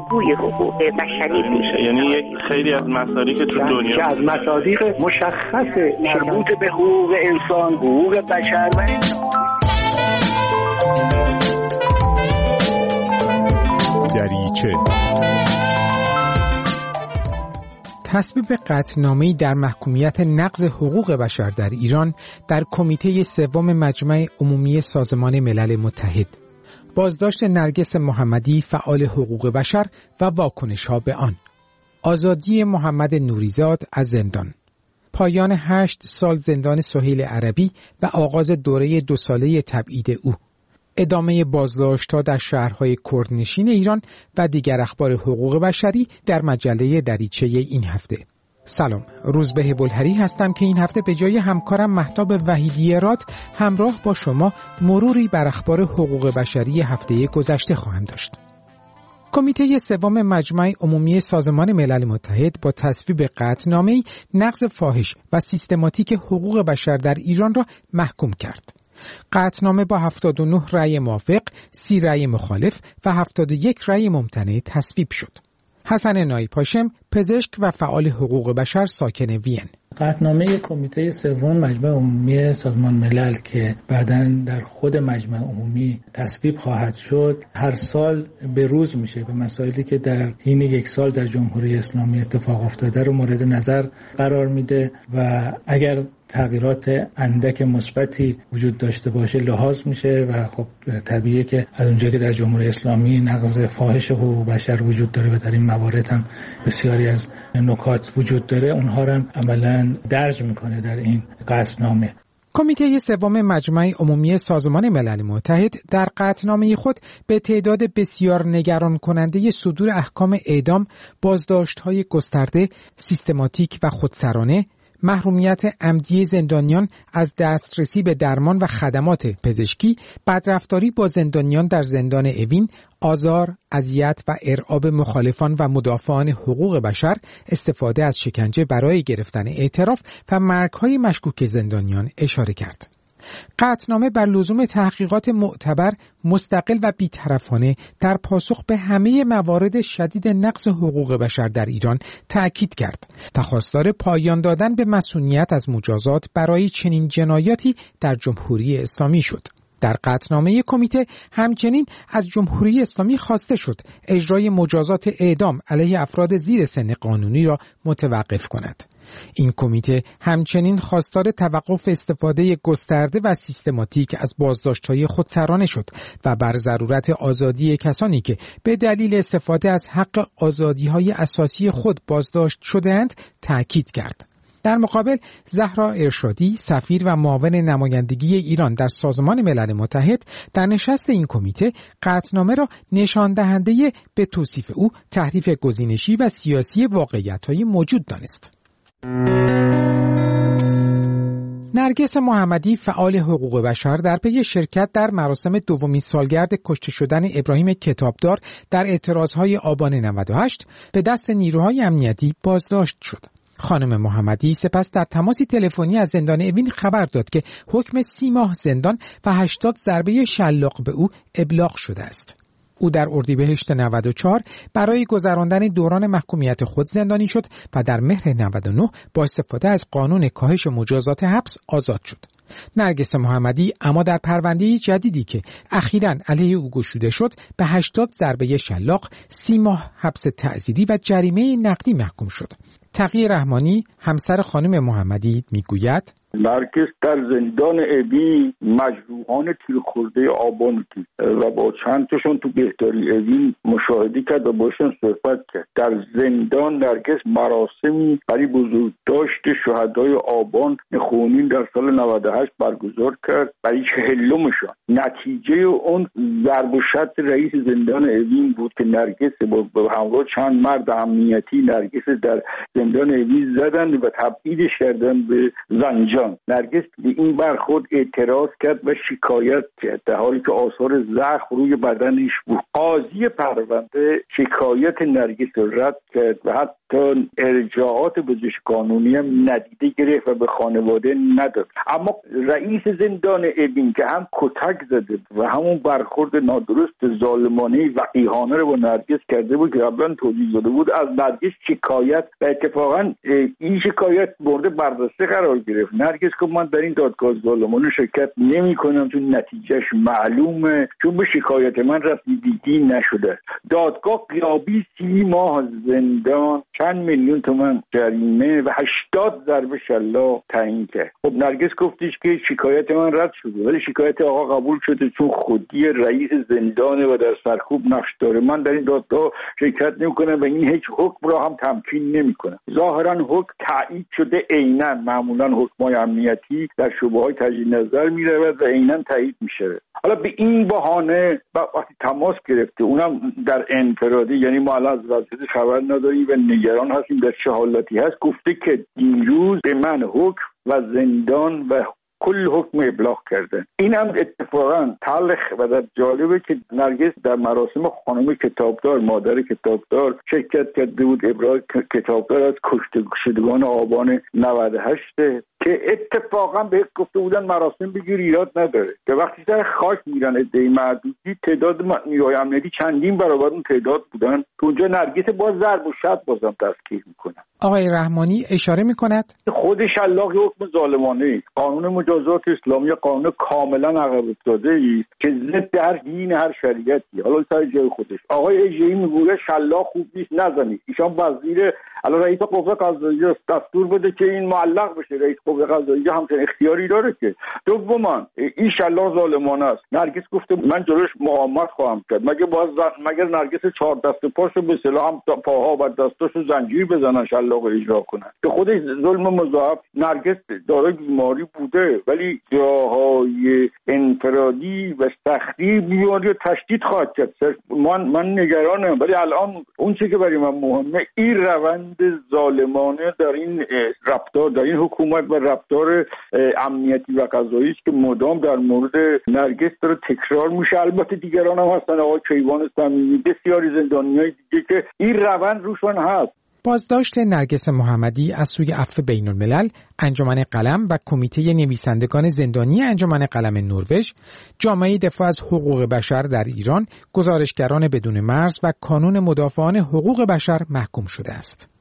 بازگوی حقوق بشری میشه. یعنی یک خیلی از مصادیق که تو دنیا که از مصادیق مشخص مربوط به حقوق انسان، حقوق بشر و دریچه. تصویب قطعنامه‌ای در محکومیت نقض حقوق بشر در ایران در کمیته سوم مجمع عمومی سازمان ملل متحد. بازداشت نرگس محمدی فعال حقوق بشر و واکنش‌ها به آن. آزادی محمد نوریزاد از زندان. پایان 8 سال زندان سهیل عربی و آغاز دوره 2 ساله تبعید او. ادامه بازداشت‌ها در شهرهای کردنشین ایران و دیگر اخبار حقوق بشری در مجله دریچه این هفته. سلام، روزبه بلهری هستم که این هفته به جای همکارم مهتاب وحیدی راد همراه با شما مروری بر اخبار حقوق بشری هفته گذشته خواهم داشت. کمیته سوم مجمع عمومی سازمان ملل متحد با تصویب قطعنامه‌ای نقض فاحش و سیستماتیک حقوق بشر در ایران را محکوم کرد. قطعنامه با 79 رأی موافق، 30 رأی مخالف و 71 رأی ممتنع تصویب شد. حسن نایب هاشم، پزشک و فعال حقوق بشر ساکن وین. قطعنامه کمیته سوم مجمع عمومی سازمان ملل که بعداً در خود مجمع عمومی تصویب خواهد شد، هر سال به روز میشه و مسائلی که در حین 1 سال در جمهوری اسلامی اتفاق افتاده رو مورد نظر قرار میده و اگر تغییرات اندک مثبتی وجود داشته باشه لحاظ میشه و خب طبیعیه که از اونجایی که در جمهوری اسلامی نقض فاحش حقوق بشر وجود داره و در این موارد هم بسیاری از نکات وجود داره، اونها رو عملاً درج میکنه در این قطعنامه. کمیته سوم مجمع عمومی سازمان ملل متحد در قطعنامه خود به تعداد بسیار نگران کننده صدور احکام اعدام، بازداشت‌های گسترده، سیستماتیک و خودسرانه، محرومیت عمدی زندانیان از دسترسی به درمان و خدمات پزشکی، بدرفتاری با زندانیان در زندان اوین، آزار، اذیت و ارعاب مخالفان و مدافعان حقوق بشر، استفاده از شکنجه برای گرفتن اعتراف و مرگ‌های مشکوک زندانیان اشاره کرد. قطعنامه بر لزوم تحقیقات معتبر، مستقل و بی‌طرفانه در پاسخ به همه موارد شدید نقض حقوق بشر در ایران تأکید کرد و خواستار پایان دادن به مصونیت از مجازات برای چنین جنایاتی در جمهوری اسلامی شد. در قطعنامه کمیته همچنین از جمهوری اسلامی خواسته شد اجرای مجازات اعدام علیه افراد زیر سن قانونی را متوقف کند. این کمیته همچنین خواستار توقف استفاده گسترده و سیستماتیک از بازداشت‌های خودسرانه شد و بر ضرورت آزادی کسانی که به دلیل استفاده از حق آزادی‌های اساسی خود بازداشت شده‌اند تأکید کرد. در مقابل زهرا ارشادی، سفیر و معاون نمایندگی ایران در سازمان ملل متحد، در نشست این کمیته قطعنامه را نشان دهنده به توصیف او تحریف گزینشی و سیاسی واقعیت‌های موجود دانست. نرگس محمدی فعال حقوق بشر در پی شرکت در مراسم دومین سالگرد کشته شدن ابراهیم کتابدار در اعتراضهای آبان 98 به دست نیروهای امنیتی بازداشت شد. خانم محمدی سپس در تماسی تلفنی از زندان اوین خبر داد که حکم 30 ماه زندان و 80 ضربه شلاق به او ابلاغ شده است. او در اردیبهشت 94 برای گذراندن دوران محکومیت خود زندانی شد و در مهر 99 با استفاده از قانون کاهش مجازات حبس آزاد شد. نرگس محمدی اما در پرونده جدیدی که اخیراً علیه او گشوده شد به 80 ضربه شلاق، 30 ماه حبس تعزیری و جریمه نقدی محکوم شد. تقی رحمانی، همسر خانم محمدی، میگوید نرگس در زندان اوین مجروحان تیر خورده آبان بود و با چند تاشون تو بهداری اوین مشاهده کرد و باشون صحبت کرد. در زندان نرگس مراسمی برای بزرگداشت شهدای آبان خونین در سال 98 برگزار کرد برای 40مشان. نتیجه اون ضرب و شتم رئیس زندان اوین بود که نرگس با همراه چند مرد امنیتی نرگس در زندان اوین زدن و تبعیدش کردن به زنجان. نرگس به این برخورد اعتراض کرد و شکایت کرد در حالی که آثار زخم روی بدنش بود. قاضی پرونده شکایت نرگس را رد کرد و حتی حتی ارجاعات پزشک قانونی هم ندیده گرفت و به خانواده نداد. اما رئیس زندان اوین که هم کتک زده و همون برخورد نادرست ظالمانه وقیحانه رو با نرگس کرده بود که قبلا توضیح داده بود، از نرگس شکایت و اتفاقا این شکایت مورد بررسی قرار گرفت. نرگس که من در این دادگاه ظالمانه شرکت نمی‌کنم چون نتیجهش معلومه، چون به شکایت من رسیدگی نشده. دادگاه غیابی 30 ماه زندان، چند میلیون تومان جریمه و 80 ضربه شلاق تعیین کرد. خب نرگس گفتش که شکایت من رد شده، ولی شکایت آقا قبول شده چون خودی رئیس زندانه و در سرکوب نقش داره. من در این دادگاه شرکت نمی‌کنم و این هیچ حکم را هم تمکین نمی‌کنه. ظاهرا حکم تایید شده، عیناً معمولاً حکم‌های امنیتی در شبهه‌های تجدید نظر می‌رود و عیناً تایید میشه. حالا به این بهانه وقتی تماس گرفته، اونم در انفرادی، یعنی ما الان از وضعیت خبر نداریم و نگران هستیم در چه حالتی هست، گفته که دیروز به من حکم و زندان و کل حکم ابلاغ کرده. این هم اتفاقا تلخ و در جالبه که نرگس در مراسم خانم کتابدار، مادر کتابدار شرکت کرده بود. ابراز کتابدار از کشته شدگان آبان 98 که اتفاقا به گفته بودن مراسم بگیر ایراد نداره، که وقتی سر خاک میرن عده معدودی تعداد نیروهای امنیتی چندین برابر اون تعداد بودن که اونجا نرگس با ضرب و شتم بازم دستگیر میکنن. آقای رحمانی اشاره میکند خود شلاق حکم ظالمانه، قانون مجازات اسلامی قانون کاملا عقب افتاده است که ضد هر دین هر شریعتی. حالا سر جای خودش آقای اژه‌ای میگه شلاق خوب نیست نزنید. ایشان وزیر الان رئیس قوه قضاییه دستور بده که این معلق بشه. رئیس قوه قضاییه همچین اختیاری داره که. دوما این شلاق ظالمانه است. نرگس گفته من جلوش مقاومت خواهم کرد. مگر نرگس 4 دست پاشو به اصطلاح هم پاها و دستاشو زنجیر بزنن شلاق اجرا کنن که خودش ظلم مضاعف. نرگس دارای بیماری بوده ولی جاهای انفرادی و سختی بیماری رو تشدید خواهد کرد. من نگرانم، ولی الان اون چیزی که برای من مهمه این روند ظالمانه در این رفتار، در این حکومت و رفتار امنیتی و قضایی است که مدام در مورد نرگس داره تکرار میشه. البته دیگران هم هستن، آقای کیوان صمیمی، بسیاری زندانیای دیگه که این روند روشون هست. بازداشت نرگس محمدی از سوی عفو بین‌الملل، انجمن قلم و کمیته نویسندگان زندانی انجمن قلم نروژ، جامعه دفاع از حقوق بشر در ایران، گزارشگران بدون مرز و کانون مدافعان حقوق بشر محکوم شده است.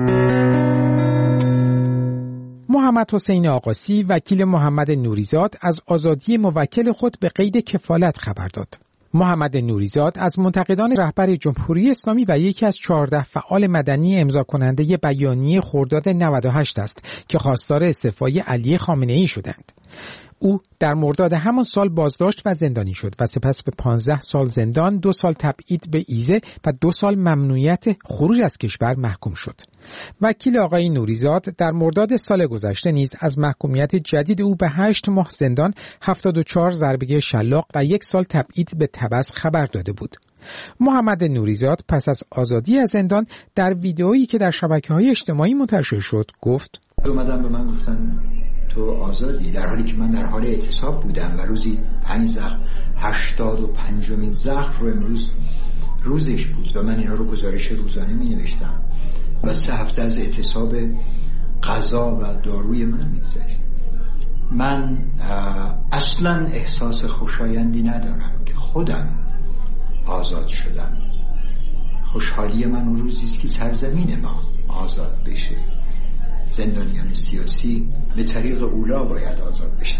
محمد حسین آقاسی وکیل محمد نوریزاد از آزادی موکل خود به قید کفالت خبر داد. محمد نوریزاد از منتقدان رهبر جمهوری اسلامی و یکی از 14 فعال مدنی امضا کننده بیانیه خرداد 98 است که خواستار استعفای علی خامنه‌ای شدند. او در مرداد همان سال بازداشت و زندانی شد و سپس به 15 سال زندان، 2 سال تبعید به ایزه و 2 سال ممنوعیت خروج از کشور محکوم شد. وکیل آقای نوریزاد در مرداد سال گذشته نیز از محکومیت جدید او به 8 ماه زندان، 74 ضربه شلاق و 1 سال تبعید به تبس خبر داده بود. محمد نوریزاد پس از آزادی از زندان در ویدئویی که در شبکه‌های اجتماعی منتشر شد گفت: اومدن به من گفتن تو آزادی، در حالی که من در حال اعتصاب بودم و روزی 5 زخم، 85مین زخم رو امروز روزش بود و من اینا رو گزارش روزانه می نوشتم و 3 هفته از اعتصاب غذا و داروی من می‌گذشت. من اصلا احساس خوشایندی ندارم که خودم آزاد شدم. خوشحالی من اون روزی است که سرزمین ما آزاد بشه. زندانیان سیاسی به طریق اولا باید آزاد بشن.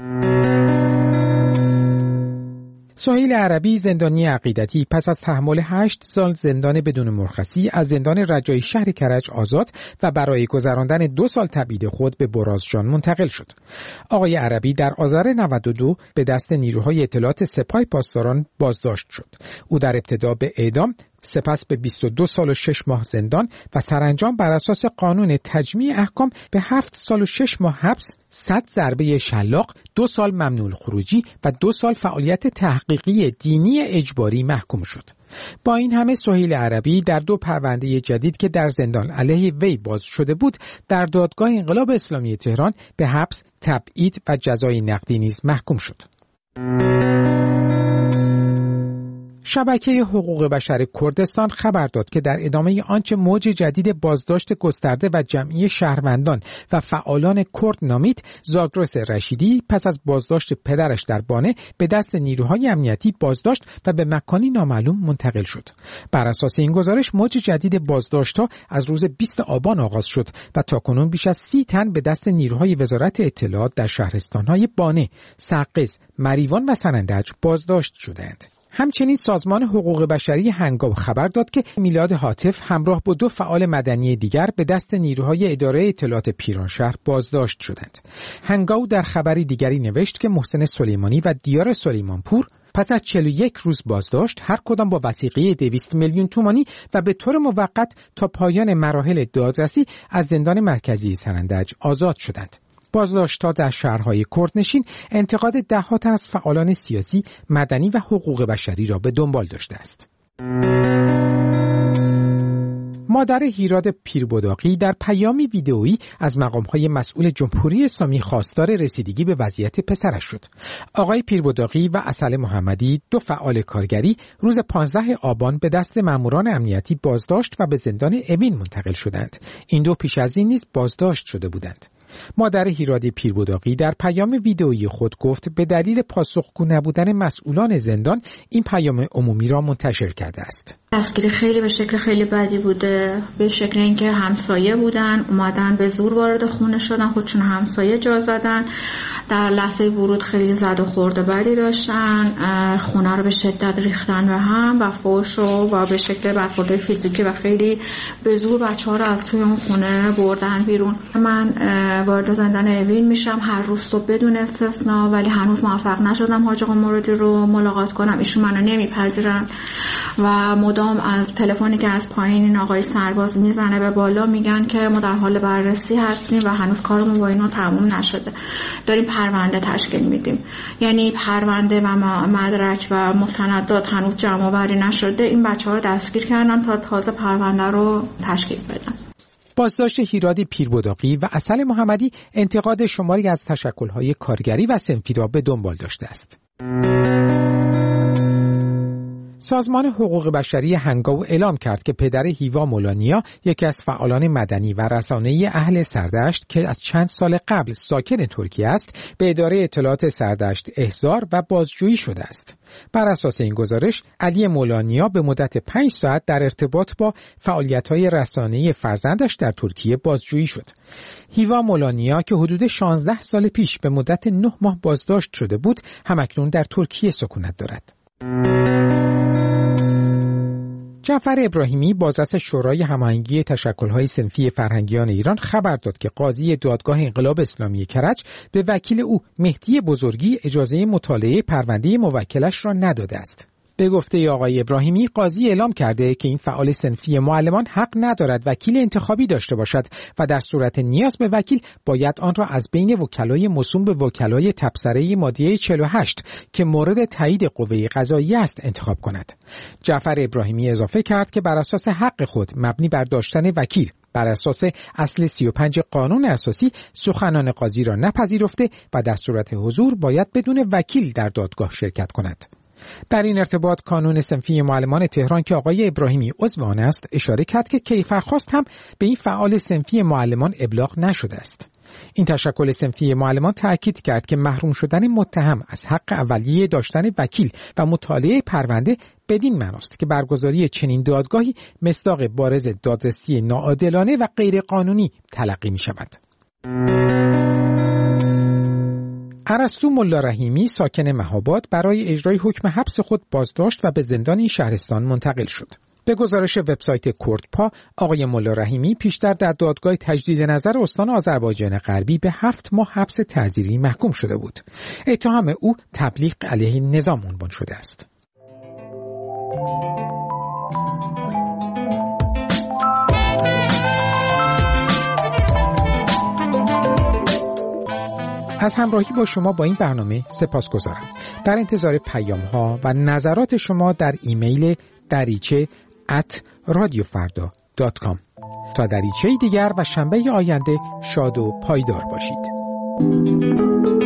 سهیل عربی زندانی عقیدتی پس از تحمل 8 سال زندان بدون مرخصی از زندان رجایی شهر کرج آزاد و برای گذراندن 2 سال تبعید خود به برازجان منتقل شد. آقای عربی در آذر 92 به دست نیروهای اطلاعات سپاه پاسداران بازداشت شد. او در ابتدا به اعدام، سپس به 22 سال و 6 ماه زندان و سرانجام بر اساس قانون تجمیع احکام به 7 سال و 6 ماه حبس، 100 ضربه شلاق، 2 سال ممنوع خروجی و 2 سال فعالیت تحقیقی دینی اجباری محکوم شد. با این همه سهیل عربی در 2 پرونده جدید که در زندان علیه وی باز شده بود در دادگاه انقلاب اسلامی تهران به حبس، تبعید و جزای نقدی نیز محکوم شد. شبکه حقوق بشر کردستان خبر داد که در ادامه آنچه موج جدید بازداشت گسترده و جمعی شهروندان و فعالان کرد نامید، زاگرس رشیدی پس از بازداشت پدرش در بانه به دست نیروهای امنیتی بازداشت و به مکانی نامعلوم منتقل شد. بر اساس این گزارش موج جدید بازداشت‌ها از روز 20 آبان آغاز شد و تاکنون بیش از 30 تن به دست نیروهای وزارت اطلاعات در شهرستان‌های بانه، سقز، مریوان و سنندج بازداشت شدند. همچنین سازمان حقوق بشری هنگاو خبر داد که میلاد هاتف همراه با 2 فعال مدنی دیگر به دست نیروهای اداره اطلاعات پیرانشهر بازداشت شدند. هنگاو در خبری دیگری نوشت که محسن سلیمانی و دیار سلیمانپور پس از 41 روز بازداشت هر کدام با وثیقه 200 میلیون تومانی و به طور موقت تا پایان مراحل دادرسی از زندان مرکزی سنندج آزاد شدند. بازداشت‌ها در شهرهای کردنشین انتقاد ده‌ها تن از فعالان سیاسی، مدنی و حقوق بشری را به دنبال داشته است. مادر هیراد پیربداقی در پیامی ویدئویی از مقام‌های مسئول جمهوری اسلامی خواستار رسیدگی به وضعیت پسرش شد. آقای پیربداقی و عسل محمدی 2 فعال کارگری روز 15 آبان به دست ماموران امنیتی بازداشت و به زندان اوین منتقل شدند. این 2 پیش از این نیز بازداشت شده بودند. مادر هیراد پیربداقی در پیام ویدئویی خود گفت به دلیل پاسخگو نبودن مسئولان زندان این پیام عمومی را منتشر کرده است. دستگیری خیلی به شکل خیلی بدی بوده، به شکل اینکه همسایه بودن اومدن به زور وارد خونه شدن، خودشون همسایه جا زدن، در لحظه ورود خیلی زد و خورد بدی داشتن، خونه رو به شدت ریختن به هم و فحش و به شکل برخورد فیزیکی و خیلی به زور بچه‌ها رو از توی اون خونه بردن بیرون. من وارد زندان اوین میشم هر روز صبح بدون استثنا، ولی هنوز موفق نشدم حاج آقا موردی رو ملاقات کنم. ایشون منو نمیپذیرن و مدام از تلفنی که از پایین این آقای سرباز میزنه به بالا میگن که ما در حال بررسی هستیم و هنوز کارمون با اینا تموم نشده، داریم پرونده تشکیل میدیم. یعنی پرونده و مدرک و مستندات هنوز جمع آوری نشده، این بچه‌ها رو دستگیر کردن تا تازه پرونده رو تشکیل بدن. بازداشت هیراد پیربداقی و عسل محمدی انتقاد شماری از تشکل‌های کارگری و صنفی را به دنبال داشته است. سازمان حقوق بشری هنگاو اعلام کرد که پدر هیوا مولانیا، یکی از فعالان مدنی و رسانه‌ای اهل سردشت که از چند سال قبل ساکن ترکیه است، به اداره اطلاعات سردشت احضار و بازجویی شده است. بر اساس این گزارش، علی مولانیا به مدت 5 ساعت در ارتباط با فعالیت‌های رسانه‌ای فرزندش در ترکیه بازجویی شد. هیوا مولانیا که حدود 16 سال پیش به مدت 9 ماه بازداشت شده بود، همکنون در ترکیه سکونت دارد. جعفر ابراهیمی بازرس شورای هماهنگی تشکل‌های صنفی فرهنگیان ایران خبر داد که قاضی دادگاه انقلاب اسلامی کرج به وکیل او مهدی بزرگی اجازه مطالعه پرونده موکلش را نداده است. به گفته آقای ابراهیمی، قاضی اعلام کرده که این فعال صنفی معلمان حق ندارد وکیل انتخابی داشته باشد و در صورت نیاز به وکیل باید آن را از بین وکلای موسوم به وکلای تبصره ماده 48 که مورد تایید قوه قضاییه است انتخاب کند. جعفر ابراهیمی اضافه کرد که بر اساس حق خود مبنی بر داشتن وکیل بر اساس اصل 35 قانون اساسی سخنان قاضی را نپذیرفته و در صورت حضور باید بدون وکیل در دادگاه شرکت کند. در این ارتباط کانون صنفی معلمان تهران که آقای ابراهیمی عضو آن است اشاره کرد که کیفرخواست هم به این فعال صنفی معلمان ابلاغ نشده است. این تشکل صنفی معلمان تأکید کرد که محروم شدن متهم از حق اولیه داشتن وکیل و مطالعه پرونده بدین معناست که برگزاری چنین دادگاهی مصداق بارز دادرسی ناعادلانه و غیرقانونی تلقی می شود. ارسطو ملا رحیمی ساکن مهاباد برای اجرای حکم حبس خود بازداشت و به زندان این شهرستان منتقل شد. به گزارش وبسایت کردپا، آقای ملا رحیمی پیشتر در دادگاه تجدید نظر استان آذربایجان غربی به 7 ماه حبس تعزیری محکوم شده بود. اتهام او تبلیغ علیه نظام عنوان شده است. از همراهی با شما با این برنامه سپاسگزارم. در انتظار پیام‌ها و نظرات شما در ایمیل dariche@radiofarda.com. تا دریچه دیگر و شنبه آینده شاد و پایدار باشید.